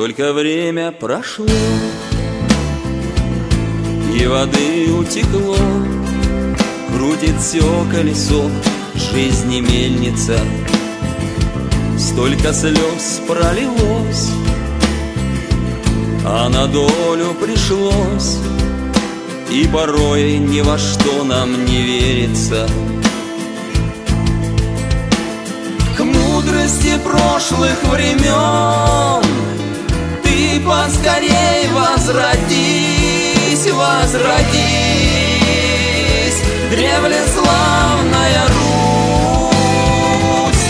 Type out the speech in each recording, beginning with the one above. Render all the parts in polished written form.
Столько время прошло, и воды утекло, крутит все колесо жизни мельница. Столько слез пролилось, а на долю пришлось, и порой ни во что нам не верится. К мудрости прошлых времен ты поскорей возродись, возродись, древле славная Русь.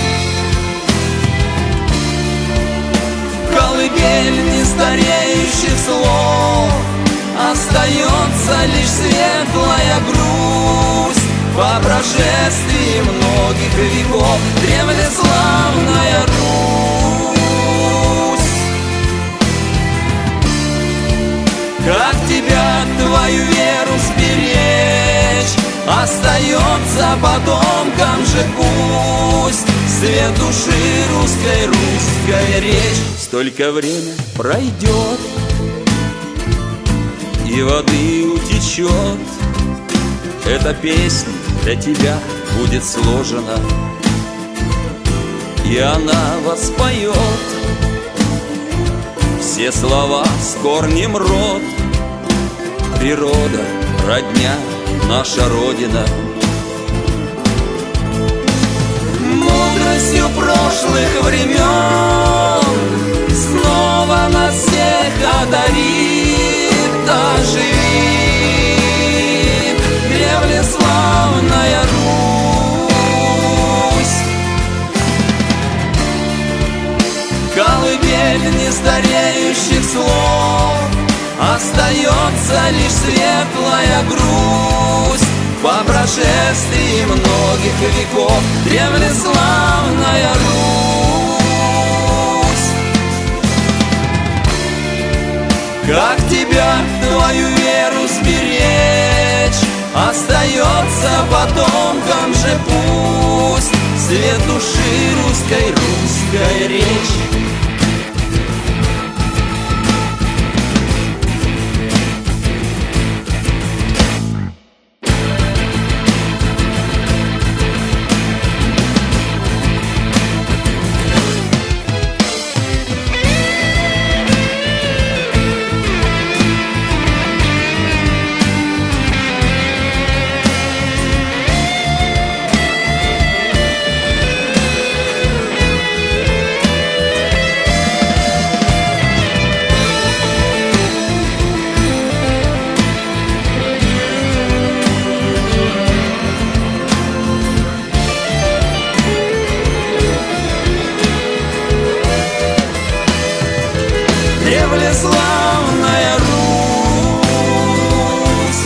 Колыбель нестареющих слов, остается лишь светлая грусть. По прошествии многих веков древле славная Русь. Как тебя, твою веру сберечь, остается потомкам же пусть свет души русской, русская речь. Столько время пройдет, и воды утечет, эта песня для тебя будет сложена, и она воспоет все слова с корнем род. Природа, родня, наша Родина. Мудростью прошлых времен снова нас всех одарит, оживит древле славная Русь. Колыбель нестареющих слов, остается лишь светлая грусть. По прошествии многих веков древле славная Русь. Как тебя, твою веру сберечь, остается потомкам же пусть свет души русской, русская речь. Древле славная Русь.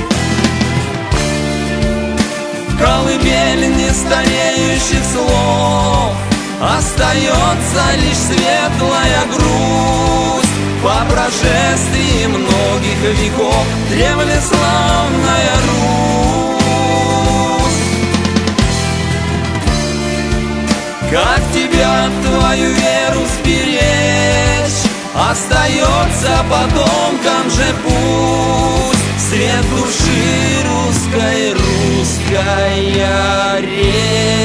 Колыбель нестареющих слов, остается лишь светлая грусть. По прошествии многих веков древле славная Русь. Как тебя, твою веру сберечь, остается потомкам же пусть свет души русской, русская речь.